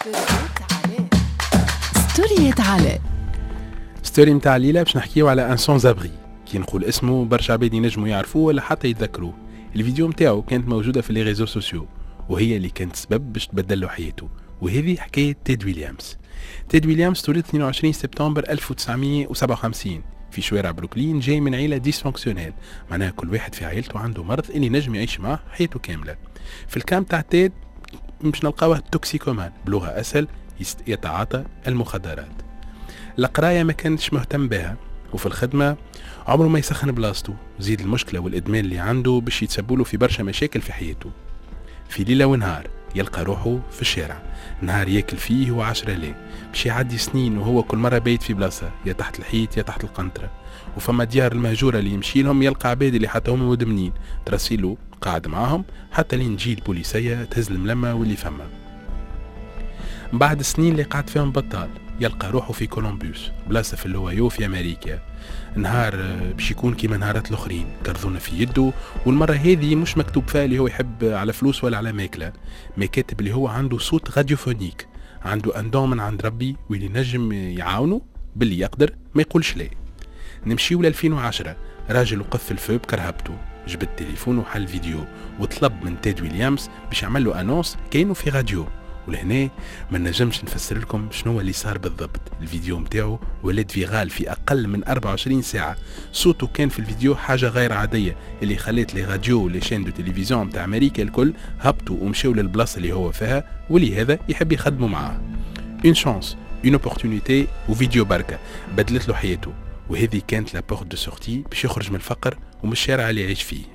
ستوريات علاء. ستوري متاع الليلة باش نحكيو على ان سون زابري. كي نقول اسمه برشا عباد ينجموا يعرفوه ولا حتى يتذكروه. الفيديو متاعو كانت موجودة في لي ريزو سوسيو وهي اللي كانت سبب باش تبدل له حياته، وهذه حكاية تيد ويليامز. تيد ويليامز تولد 22 سبتمبر 1957 في شوارع بروكلين. جاي من عيلة ديسفونكسيونيل، معناها كل واحد في عائلته عنده مرض اللي نجم يعيش معاه حياته كاملة. في الكام تاع تيد مش نلقاوه توكسيكومان، بلغة أسهل يتعاطى المخدرات. القراية ما كانتش مهتم بها، وفي الخدمة عمره ما يسخن بلاصتو. زيد المشكلة والإدمان اللي عنده باش يتسبوله في برشا مشاكل في حياته. في ليلة ونهار يلقى روحه في الشارع، نهار ياكل فيه و10 ليه، باش يعدي سنين وهو كل مرة بايت في بلاصة، يا تحت الحيط يا تحت القنطرة. وفما ديار المهجورة اللي يمشي لهم يلقى عباد اللي حتى هم مدمنين، ترسيلو قاعد معاهم حتى لين تجي البوليسية تهز الملمة واللي فما. بعد سنين اللي قعد فيهم بطال يلقى روحه في كولومبوس، بلاصة في اللوايو في أمريكا. نهار باش يكون كيما نهارات الأخرين، كرذونة في يده، والمرة هذه مش مكتوب فيها اللي هو يحب على فلوس ولا على ماكلة، ما كاتب اللي هو عنده صوت راديوفونيك، عنده أندون من عند ربي واللي نجم يعاونه باللي يقدر ما يقولش ليه. نمشيو ل 2010، راجل وقف الفو بكرهبته، جبت تليفون وحل فيديو وطلب من تيد ويليامز باش يعمل له أنونس كأنه في راديو. ولهنا ما نجمش نفسر لكم شنو اللي صار بالضبط. الفيديو متاعو ولد فيغال في أقل من 24 ساعة. صوته كان في الفيديو حاجة غير عادية اللي خلت لي راديو ولي شين دو تلفزيون متاع أمريكا الكل هبطوا ومشيو للبلاصة اللي هو فيها، واللي هذا يحب يخدموا معاه. اون شانس، اون اوبورتونيتي، وفيديو بركة بدلت له حياته. وهذه كانت لا بورت دو سورتي باش يخرج من الفقر ومن الشارع اللي يعيش فيه.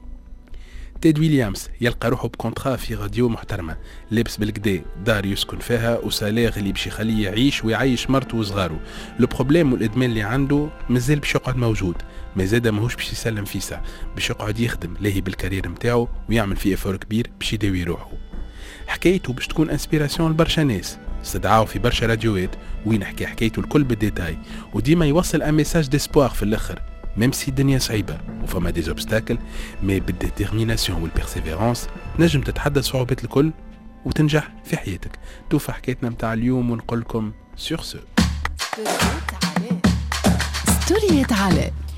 تيد ويليامز يلقى روحه بكونترا في راديو محترمة، لابس بالكدا، دار يسكن فيها وسالير اللي باش يخليه يعيش ويعيش مرته وصغاره. لو بروبليم والادمان اللي عنده مازال باش يقعد موجود، ما زاد ماهوش باش يسلم فيسع، باش يقعد يخدم لاهي بالكارير متاعو ويعمل فيه افور كبير باش يداوي روحه. حكايته باش تكون انسبيراسيون لبرشا ناس، استدعاو في برشا راديوات وين حكى حكايته الكل بالديتاي، وديما يوصل ان ميساج ديسبوار في الاخر. ميم سي الدنيا صعيبة وفما دي زوبستاكل، مي بالديتيرميناسيون والبيرسيفيرانس نجم تتحدى صعوبات الكل وتنجح في حياتك. توفى حكايتنا متاع اليوم ونقول لكم سور سو. ستوريات علاء.